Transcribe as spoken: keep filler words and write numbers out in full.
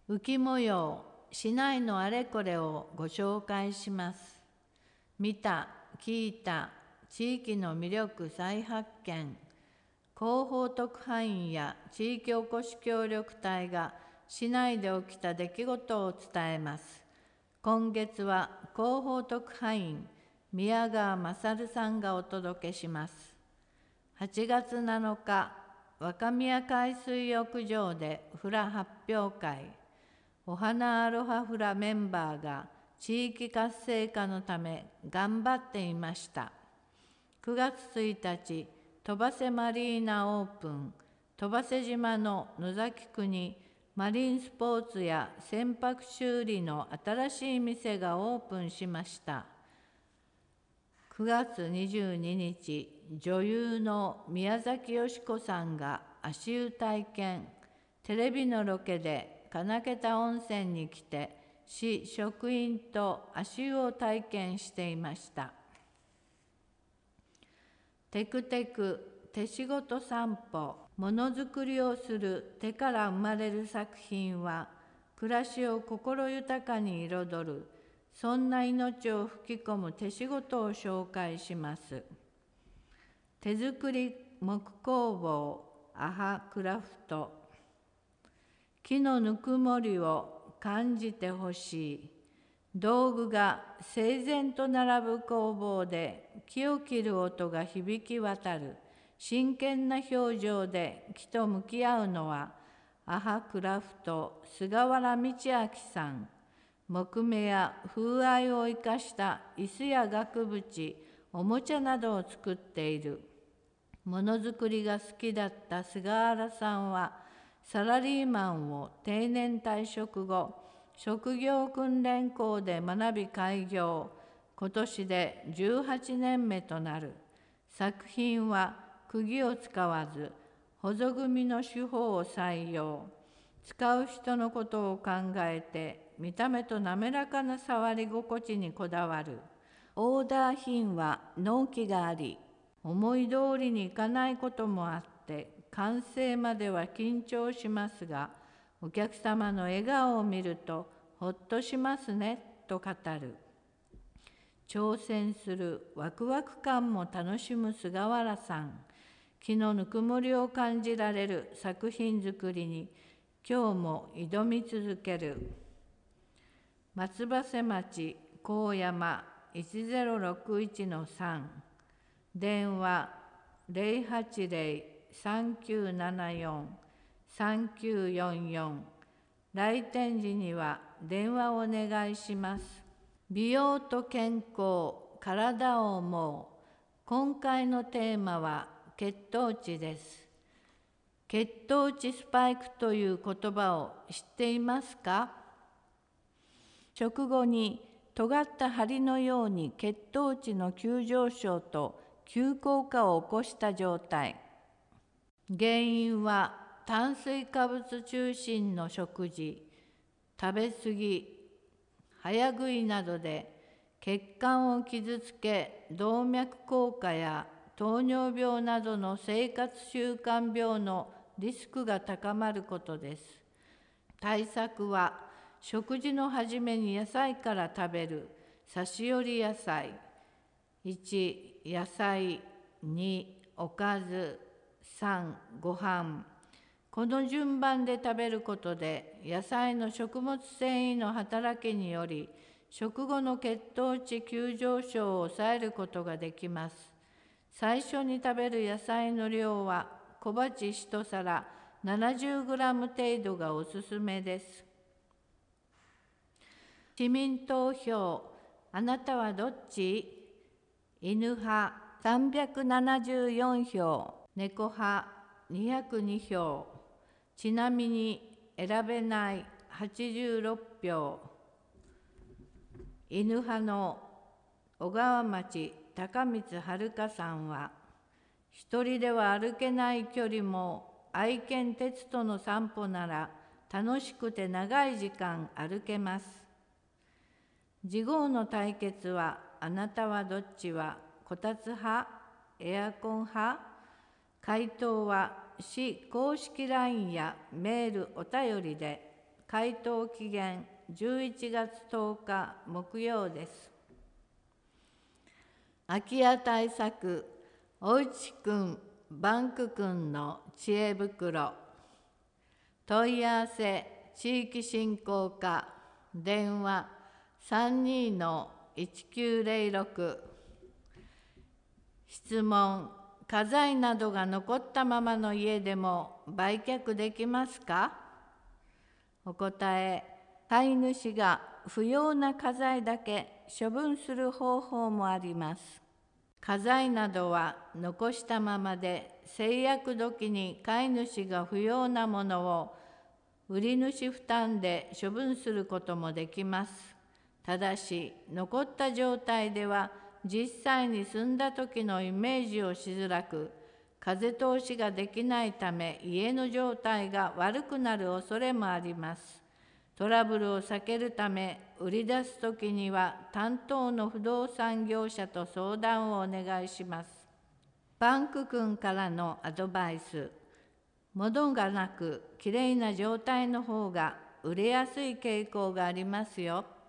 浮模様、市内のあれこれをご紹介します。見た、聞いた、地域の魅力再発見。広報特派員や地域おこし協力隊が市内で起きた出来事を伝えます。今月は広報特派員、宮川勝さんがお届けします。はちがつなのか、若宮海水浴場でフラ発表会。お花アロハフラメンバーが地域活性化のため頑張っていました。くがつついたち、戸瀬マリーナオープン、戸瀬島の野崎区にマリンスポーツや船舶修理の新しい店がオープンしました。くがつにじゅうににち、女優の宮崎美子さんが足湯体験、テレビのロケで金桁温泉に来て、市職員と足湯を体験していました。テクテク手仕事散歩、ものづくりをする手から生まれる作品は、暮らしを心豊かに彩る、そんな命を吹き込む手仕事を紹介します。手作り木工房アハクラフト。木のぬくもりを感じてほしい。道具が整然と並ぶ工房で木を切る音が響き渡る。真剣な表情で木と向き合うのは、アハクラフト菅原道明さん。木目や風合いを生かした椅子や額縁、おもちゃなどを作っている。ものづくりが好きだった菅原さんは、サラリーマンを定年退職後、職業訓練校で学び開業。今年でじゅうはちねんめとなる。作品は釘を使わず、細組の手法を採用。使う人のことを考えて、見た目と滑らかな触り心地にこだわる。オーダー品は納期があり、思い通りにいかないこともあって、完成までは緊張しますが、お客様の笑顔を見るとほっとしますね、と語る。挑戦するワクワク感も楽しむ菅原さん。木のぬくもりを感じられる作品作りに、今日も挑み続ける。松葉瀬町高山いちゼロろくいちのさん、電話ゼロはちゼロ さんきゅうななよん さんきゅうよんよん。来店時には電話をお願いします。美容と健康、体を思う。今回のテーマは血糖値です。血糖値スパイクという言葉を知っていますか？食後に尖った針のように血糖値の急上昇と急降下を起こした状態。原因は炭水化物中心の食事、食べ過ぎ、早食いなどで血管を傷つけ、動脈硬化や糖尿病などの生活習慣病のリスクが高まることです。対策は、食事の初めに野菜から食べる差し寄り野菜。いち、野菜。に、おかず。さん、ご飯。この順番で食べることで、野菜の食物繊維の働きにより、食後の血糖値急上昇を抑えることができます。最初に食べる野菜の量は、小鉢いちさらななじゅうグラム程度がおすすめです。市民投票、あなたはどっち？犬派さんびゃくななじゅうよんひょう、猫派にひゃくにひょう。ちなみに選べないはちじゅうろくひょう。犬派の小川町高光遥さんは、一人では歩けない距離も愛犬テツとの散歩なら楽しくて長い時間歩けます。次号の対決は、あなたはどっちはこたつ派、エアコン派？回答は市公式 ライン やメール、お便りで回答期限じゅういちがつとおか木曜です。空き家対策、おうちくん、バンクくんの知恵袋。問い合わせ、地域振興課、電話 さんにーのいちきゅうゼロろく。質問、家財などが残ったままの家でも売却できますか？お答え、飼い主が不要な家財だけ処分する方法もあります。家財などは残したままで、制約時に飼い主が不要なものを売り主負担で処分することもできます。ただし、残った状態では実際に住んだ時のイメージをしづらく、風通しができないため家の状態が悪くなる恐れもあります。トラブルを避けるため、売り出すときには担当の不動産業者と相談をお願いします。バンク君からのアドバイス。物がなく、きれいな状態の方が売れやすい傾向がありますよ。